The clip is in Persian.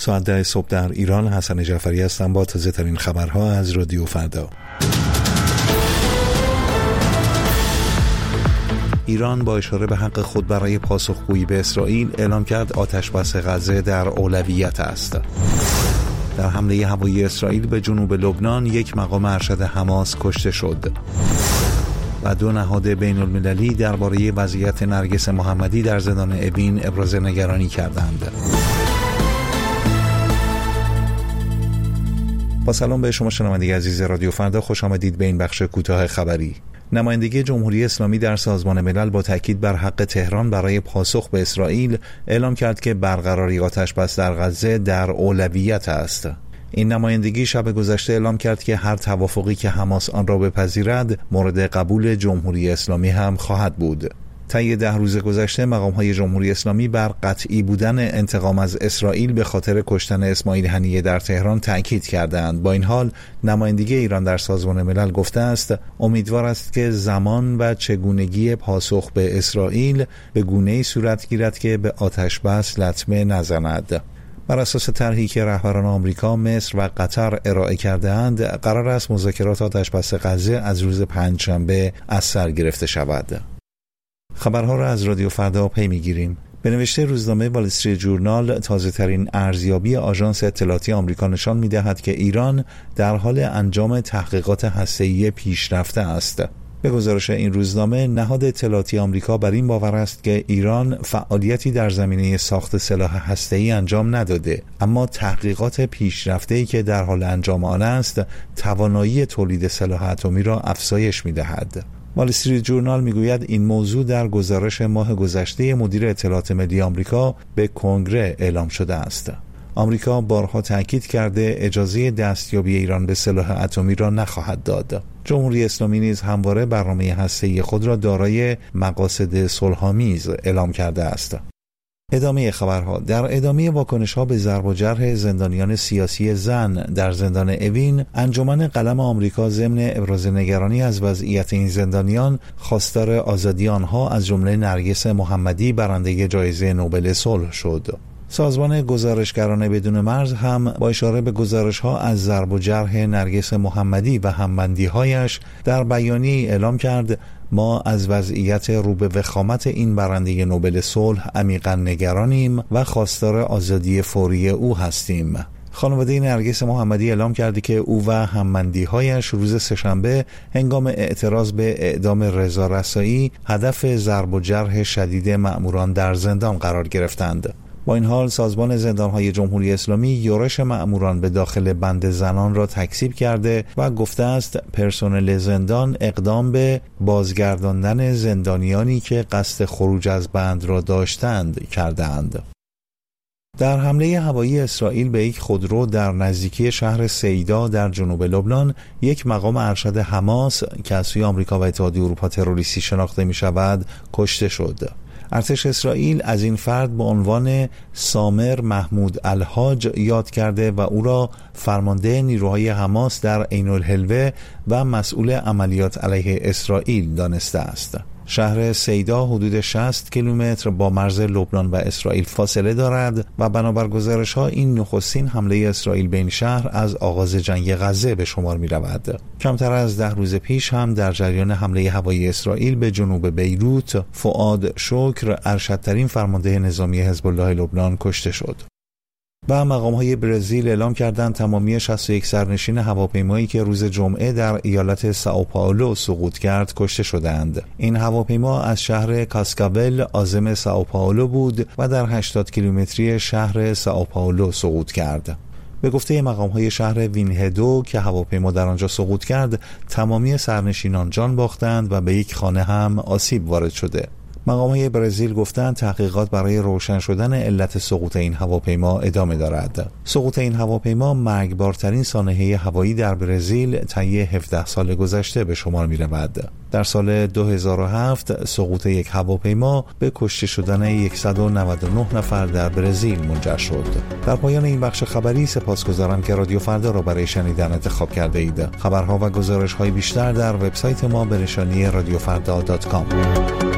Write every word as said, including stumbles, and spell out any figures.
ساعت ده صبح در ایران. حسن جعفری هستم با تازه ترین خبرها از رادیو فردا. ایران با اشاره به حق خود برای پاسخگویی به اسرائیل اعلام کرد آتش‌بس غزه در اولویت است. در حمله هوایی اسرائیل به جنوب لبنان یک مقام ارشد حماس کشته شد و دو نهاد بین المللی درباره وضعیت نرگس محمدی در زندان اوین ابراز نگرانی کردند. با سلام به شما شنوندگان عزیز رادیو فردا، خوش آمدید به این بخش کوتاه خبری. نمایندگی جمهوری اسلامی در سازمان ملل با تاکید بر حق تهران برای پاسخ به اسرائیل اعلام کرد که برقراری آتش‌بس در غزه در اولویت است. این نمایندگی شب گذشته اعلام کرد که هر توافقی که حماس آن را بپذیرد مورد قبول جمهوری اسلامی هم خواهد بود. طی ده روز گذشته مقام‌های جمهوری اسلامی بر قطعی بودن انتقام از اسرائیل به خاطر کشتن اسماعیل هنیه در تهران تأکید کردند. با این حال نمایندگی ایران در سازمان ملل گفته است امیدوار است که زمان و چگونگی پاسخ به اسرائیل به گونه‌ای صورت گیرد که به آتش‌بس لطمه نزند. بر اساس طرحی که رهبران آمریکا، مصر و قطر ارائه کرده‌اند، قرار است مذاکرات آتش‌بس غزه از روز پنجشنبه از سر گرفته شود. خبرها را از رادیو فردا پی می‌گیریم. به نوشته روزنامه وال استریت جورنال، تازه‌ترین ارزیابی آژانس اطلاعاتی آمریکا نشان می‌دهد که ایران در حال انجام تحقیقات هسته‌ای پیشرفته است. به گزارش این روزنامه، نهاد اطلاعاتی آمریکا بر این باور است که ایران فعالیتی در زمینه ساخت سلاح هسته‌ای انجام نداده، اما تحقیقات پیشرفته‌ای که در حال انجام آن است، توانایی تولید سلاح اتمی را افزایش می‌دهد. وال استریت جورنال میگوید این موضوع در گزارش ماه گذشته مدیر اطلاعات ملی آمریکا به کنگره اعلام شده است. آمریکا بارها تاکید کرده اجازه دستیابی ایران به سلاح اتمی را نخواهد داد. جمهوری اسلامی نیز همواره برنامه هسته‌ای خود را دارای مقاصد صلح‌آمیز اعلام کرده است. ادامه خبرها. در ادامه واکنش‌ها به ضرب و جرح زندانیان سیاسی زن در زندان اوین، انجمن قلم آمریکا ضمن ابراز نگرانی از وضعیت این زندانیان خواستار آزادی آنها از جمله نرگس محمدی برنده جایزه نوبل صلح شد. سازمان گزارشگران بدون مرز هم با اشاره به گزارش‌ها از ضرب و جرح نرگس محمدی و همبندی‌هایش در بیانیه‌ای اعلام کرد ما از وضعیت رو به وخامت این برنده نوبل صلح عمیقاً نگرانیم و خواستار آزادی فوری او هستیم. خانواده نرگس محمدی اعلام کرده که او و همبندی‌هایش روز سه‌شنبه هنگام اعتراض به اعدام رضا رسایی هدف ضرب و جرح شدید مأموران در زندان قرار گرفتند. با این حال سازمان زندان‌های جمهوری اسلامی یورش مأموران به داخل بند زنان را تکذیب کرده و گفته است پرسنل زندان اقدام به بازگرداندن زندانیانی که قصد خروج از بند را داشتند کردند. در حمله هوایی اسرائیل به یک خودرو در نزدیکی شهر سیدا در جنوب لبنان، یک مقام ارشد حماس که از سوی آمریکا و اتحادیه اروپا تروریستی شناخته می شود کشته شد. ارتش اسرائیل از این فرد به عنوان سامر محمود الحاج یاد کرده و او را فرمانده نیروهای حماس در عین الحلوه و مسئول عملیات علیه اسرائیل دانسته است. شهر سیدا حدود شصت کیلومتر با مرز لبنان و اسرائیل فاصله دارد و بنابر گزارش‌ها این نخستین حمله اسرائیل به این شهر از آغاز جنگ غزه به شمار می‌رود. کمتر از ده روز پیش هم در جریان حمله هوایی اسرائیل به جنوب بیروت، فؤاد شکر ارشدترین فرمانده نظامی حزب الله لبنان کشته شد. و مقام‌های برزیل اعلام کردند تمامی شصت و یک سرنشین هواپیمایی که روز جمعه در ایالت سائوپائولو سقوط کرد کشته شدند. این هواپیما از شهر کاسکابل عاصمه سائوپائولو بود و در هشتاد کیلومتری شهر سائوپائولو سقوط کرد. به گفته مقام‌های شهر وینهدو که هواپیما در آنجا سقوط کرد، تمامی سرنشینان جان باختند و به یک خانه هم آسیب وارد شده. مقام‌های برزیل گفتند تحقیقات برای روشن شدن علت سقوط این هواپیما ادامه دارد. سقوط این هواپیما مرگبارترین سانحه هوایی در برزیل طی هفده سال گذشته به شمار می‌رود. در سال دو هزار و هفت سقوط یک هواپیما به کشته شدن صد و نود و نه نفر در برزیل منجر شد. در پایان این بخش خبری سپاسگزارم که رادیو فردا را برای شنیدن انتخاب کرده اید. خبرها و گزارش‌های بیشتر در وبسایت ما به نشانی رادیو فردا دات کام.